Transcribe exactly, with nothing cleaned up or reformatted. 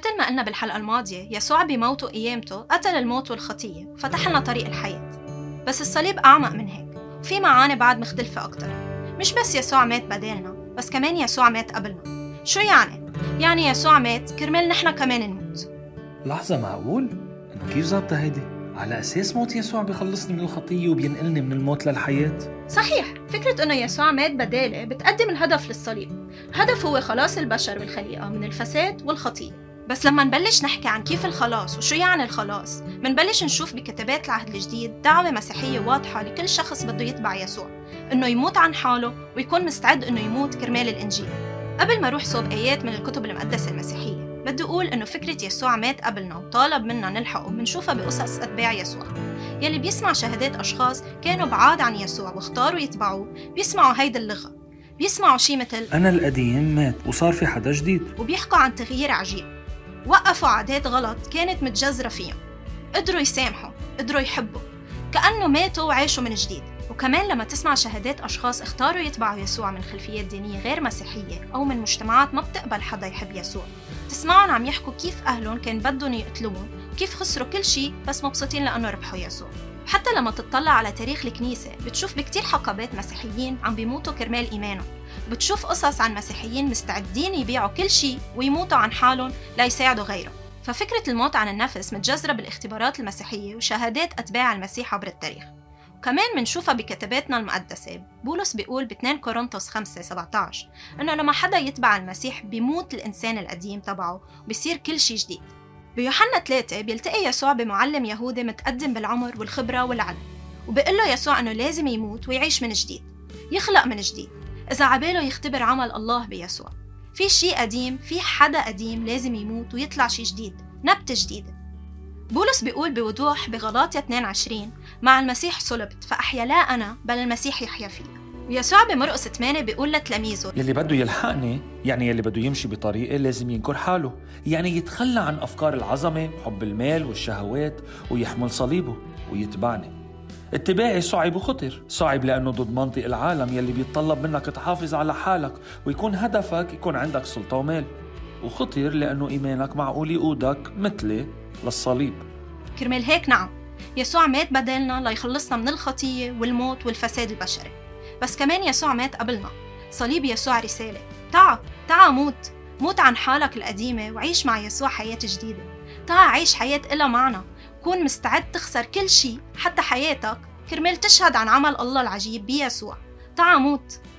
مثل ما قلنا بالحلقة الماضية، يسوع بموته وقيامته قتل الموت والخطية وفتح لنا طريق الحياة. بس الصليب أعمق من هيك، وفي معاني بعد مختلفة أكتر. مش بس يسوع مات بدالنا، بس كمان يسوع مات قبلنا. شو يعني؟ يعني يسوع مات كرمال نحنا كمان نموت. لحظة، معقول؟ إنه كيف ظابطة هيدي؟ على أساس موت يسوع بيخلصني من الخطية وبينقلني من الموت للحياة؟ صحيح، فكرة إنه يسوع مات بدالة بتقدم الهدف للصليب. الهدف هو خلاص البشر والخليقة من الفساد والخطية. بس لما نبلش نحكي عن كيف الخلاص وشو يعني الخلاص، منبلش نشوف بكتابات العهد الجديد دعوة مسيحية واضحة لكل شخص بده يتبع يسوع، إنه يموت عن حاله ويكون مستعد إنه يموت كرمال الإنجيل. قبل ما روح صوب آيات من الكتب المقدسة المسيحية، بدي أقول إنه فكرة يسوع مات قبلنا وطالب منا نلحقه منشوفها بقصص أتباع يسوع. يلي بيسمع شهادات أشخاص كانوا بعاد عن يسوع واختاروا يتبعوه بيسمعوا هيدا اللغة، بيسمعوا شي مثل أنا القديم مات وصار في حدا جديد، وبيحكوا عن تغيير عجيب. وقفوا عادات غلط كانت متجذرة فيهم، قدروا يسامحوا، قدروا يحبوا، كأنه ماتوا وعاشوا من جديد. وكمان لما تسمع شهادات أشخاص اختاروا يتبعوا يسوع من خلفيات دينية غير مسيحية أو من مجتمعات ما بتقبل حدا يحب يسوع، تسمعهم عم يحكوا كيف أهلهم كان بدهم يقتلوهم، كيف خسروا كل شيء بس مبسوطين لأنه ربحوا يسوع. حتى لما تطلع على تاريخ الكنيسة بتشوف بكتير حقبات مسيحيين عم بيموتوا كرمال إيمانهم، بتشوف قصص عن مسيحيين مستعدين يبيعوا كل شيء ويموتوا عن حالهم ليساعدوا غيرهم. ففكرة الموت عن النفس متجذرة بالاختبارات المسيحية وشهادات أتباع المسيح عبر التاريخ. وكمان منشوفها بكتاباتنا المقدسة. بولس بيقول باثنين كورنثوس خمسة سبعة عشر إنه لما حدا يتبع المسيح بيموت الإنسان القديم تبعه وبيصير كل شيء جديد. بيوحنا ثلاثة بيلتقي يسوع بمعلم يهودي متقدم بالعمر والخبرة والعلم، وبيقول له يسوع إنه لازم يموت ويعيش من جديد، يخلق من جديد، إذا عباله يختبر عمل الله بيسوع. في شيء قديم، في حدا قديم لازم يموت ويطلع شيء جديد، نبتة جديدة. بولس بيقول بوضوح بغلاطية اثنين عشرين مع المسيح صلبت فأحيا لا أنا بل المسيح يحيا فيه. ويسوع بمرقس ثمانية بيقول لتلاميذه يلي بده يلحقني، يعني يلي بده يمشي بطريقه لازم ينكر حاله، يعني يتخلى عن أفكار العظمة وحب المال والشهوات ويحمل صليبه ويتبعني. اتباعي صعب وخطر، صعب لأنه ضد منطق العالم يلي بيتطلب منك تحافظ على حالك ويكون هدفك يكون عندك سلطة ومال، وخطر لأنه إيمانك معقول يقودك مثلي للصليب. كرمال هيك نعم، يسوع مات بدلنا ليخلصنا من الخطية والموت والفساد البشري. بس كمان يسوع مات قبلنا. صليب يسوع رسالة، تعا تعا موت موت عن حالك القديمة وعيش مع يسوع حياة جديدة. تعا عيش حياة إلها معنى، كون مستعد تخسر كل شيء حتى حياتك كرمال تشهد عن عمل الله العجيب بيسوع. تعا موت.